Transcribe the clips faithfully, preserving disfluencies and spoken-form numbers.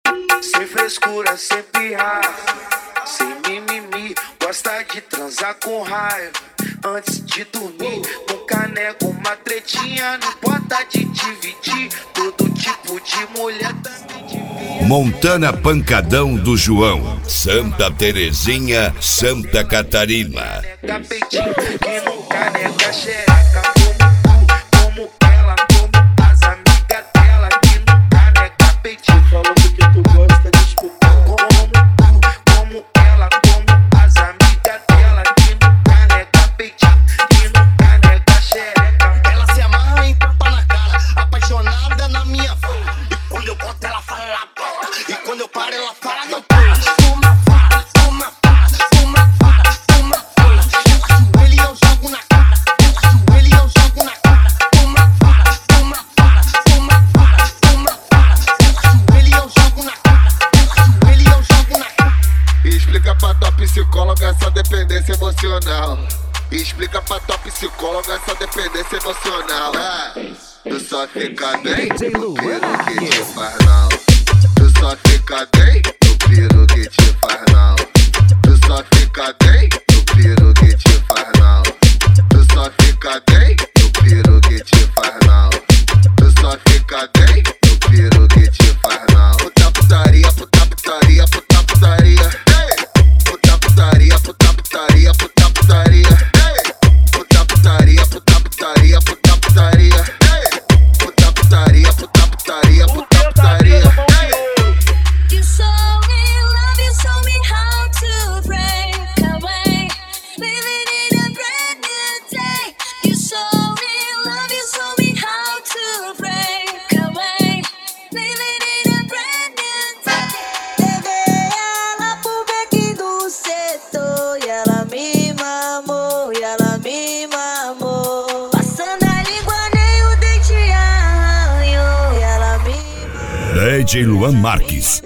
Sem frescura, sem pirrar, sem mimimi, gosta de transar com raiva. Antes de dormir, nunca nego uma tretinha. Não importa de dividir, todo tipo de mulher também devia. Montana Pancadão do João, Santa Terezinha, Santa Catarina. Nega peitinho, que nunca nega xereca. Como tu, como ela, como as amigas dela. Que nunca nega peitinho. Falando que tu gosta de escutar. Como tu, como ela, como as amigas dela. Que nunca nega peitinho, que nunca nega xereca. Ela se amarra em tapa na cara, apaixonada na minha fala. E quando eu boto ela fala na porta, e quando eu paro ela fala não para. Uma fala, uma fala, uma fala, uma fala. Eu ajoelho e eu jogo na cara, eu ajoelho e eu jogo na cara. Uma fala, uma fala, uma fala, uma fala. Eu ajoelho e eu jogo na cara, eu ajoelho e eu jogo na cara. Explica pra tua psicóloga essa dependência emocional. Explica pra tua psicóloga essa dependência emocional. É, tu só fica bem no piro que te faz não. Tu só fica bem no piro que te faz não. Tu só fica bem no piro que te faz não. Tu só fica bem no piro que te faz não. Tu só fica bem no piro que te faz não. Puta putaria, puta putaria, puta putaria. Ei, puta putaria, puta putaria, puta putaria. Puta putaria, puta putaria, puta putaria. Puta putaria, puta putaria, puta putaria. You show me love, you show me how to break away. Living in a brand new day. You show me love, you show me how to break away. Living in a brand new day. Levei ela pro beco do setor e ela me mamou, e ela me mamou. Passando a língua nem o dente arranhou e ela me mamou. D J Luan Marques.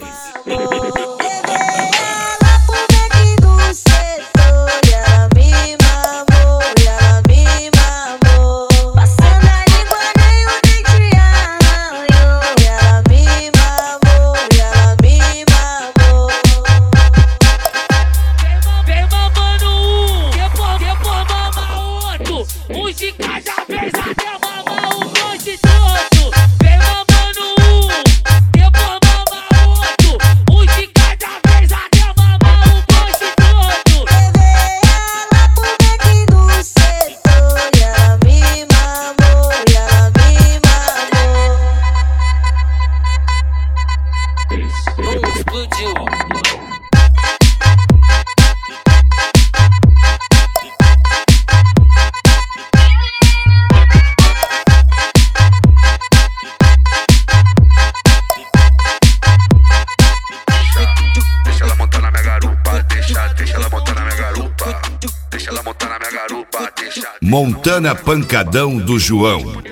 Um de cada vez até mamar o bonde todo. Vem mamando um, depois mamar outro. Um de cada vez até mamar o bonde todo. Levei ela pro beco do setor e ela me mamou, e ela me mamou. Um explodiu. Deixa ela montar na minha garupa, deixa, deixa ela montar na minha garupa. Deixa ela montar na minha garupa, deixa. Montana Pancadão do João.